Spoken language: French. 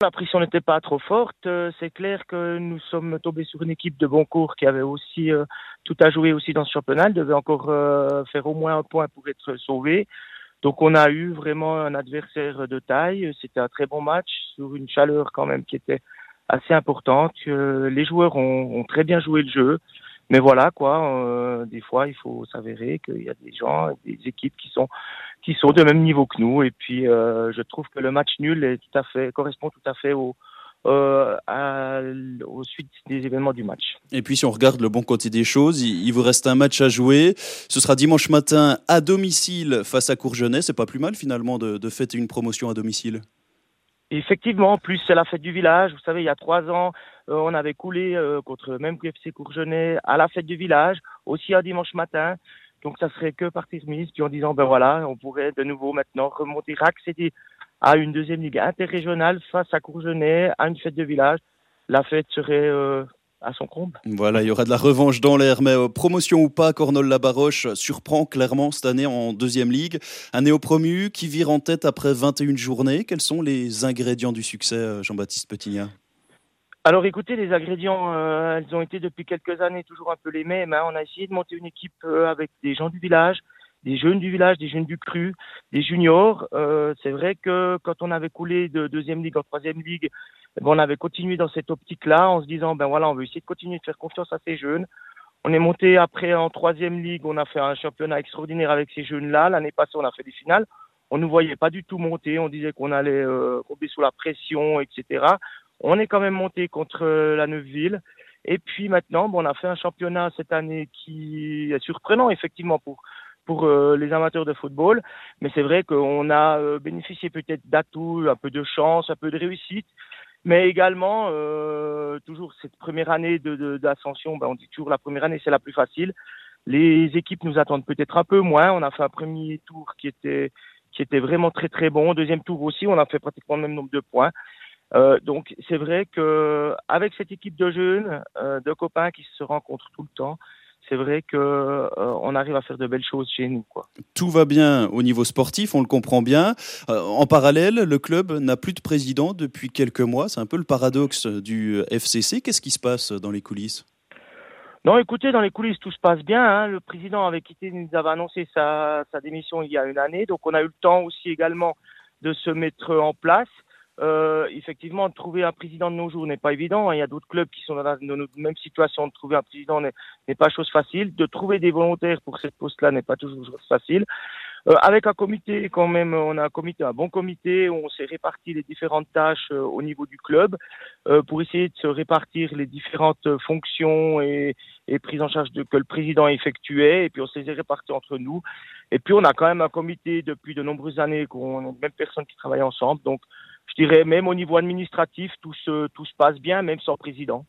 La pression n'était pas trop forte. C'est clair que nous sommes tombés sur une équipe de Boncourt qui avait aussi tout à jouer aussi dans ce championnat. Elle devait encore faire au moins un point pour être sauvée. Donc on a eu vraiment un adversaire de taille. C'était un très bon match sur une chaleur quand même qui était assez importante. Les joueurs ont très bien joué le jeu. Mais voilà quoi, des fois il faut s'avérer qu'il y a des gens, des équipes qui sont de même niveau que nous. Et puis je trouve que le match nul est correspond tout à fait aux suites des événements du match. Et puis si on regarde le bon côté des choses, il vous reste un match à jouer. Ce sera dimanche matin à domicile face à Courgenay. C'est pas plus mal finalement de fêter une promotion à domicile. Effectivement, en plus c'est la fête du village. Vous savez, il y a 3 ans, on avait coulé contre même QFC Courgenay à la fête du village, aussi un dimanche matin. Donc ça serait que partir mise, puis en disant ben voilà, on pourrait de nouveau maintenant remonter, accéder à une deuxième ligue interrégionale face à Courgenay, à une fête de village. La fête serait à son comble. Voilà, il y aura de la revanche dans l'air, mais promotion ou pas, Cornol-Labaroche surprend clairement cette année en deuxième ligue. Un néo-promu qui vire en tête après 21 journées. Quels sont les ingrédients du succès, Jean-Baptiste Petignat? Alors écoutez, les ingrédients, elles ont été depuis quelques années toujours un peu les mêmes. On a essayé de monter une équipe avec des gens du village, des jeunes du village, des jeunes du cru, des juniors. C'est vrai que quand on avait coulé de deuxième ligue en troisième ligue, on avait continué dans cette optique-là en se disant ben voilà, on veut essayer de continuer de faire confiance à ces jeunes. On est monté après en troisième ligue, on a fait un championnat extraordinaire avec ces jeunes-là. L'année passée, on a fait des finales. On ne nous voyait pas du tout monter. On disait qu'on allait tomber sous la pression, etc. On est quand même monté contre la Neuville. Et puis maintenant, on a fait un championnat cette année qui est surprenant effectivement pour les amateurs de football. Mais c'est vrai qu'on a bénéficié peut-être d'atouts, un peu de chance, un peu de réussite. Mais également, toujours cette première année d'ascension, on dit toujours la première année c'est la plus facile. Les équipes nous attendent peut-être un peu moins. On a fait un premier tour qui était vraiment très très bon. Deuxième tour aussi, on a fait pratiquement le même nombre de points. Donc c'est vrai que avec cette équipe de jeunes, de copains qui se rencontrent tout le temps, c'est vrai que on arrive à faire de belles choses chez nous, quoi. Tout va bien au niveau sportif, on le comprend bien. En parallèle, le club n'a plus de président depuis quelques mois. C'est un peu le paradoxe du FCC. Qu'est-ce qui se passe dans les coulisses? Non, écoutez, dans les coulisses, tout se passe bien. Le président avait quitté, nous avait annoncé sa démission il y a une année. Donc, on a eu le temps aussi également de se mettre en place. Effectivement, de trouver un président de nos jours n'est pas évident. Il y a d'autres clubs qui sont dans notre même situation. De trouver un président n'est pas chose facile. De trouver des volontaires pour cette poste-là n'est pas toujours chose facile. Avec un comité, quand même, on a un bon comité où on s'est réparti les différentes tâches au niveau du club pour essayer de se répartir les différentes fonctions et prises en charge que le président effectuait. Et puis on s'est répartis entre nous. Et puis on a quand même un comité depuis de nombreuses années, qu'on a même personnes qui travaillent ensemble. Donc je dirais même au niveau administratif, tout se passe bien, même sans président.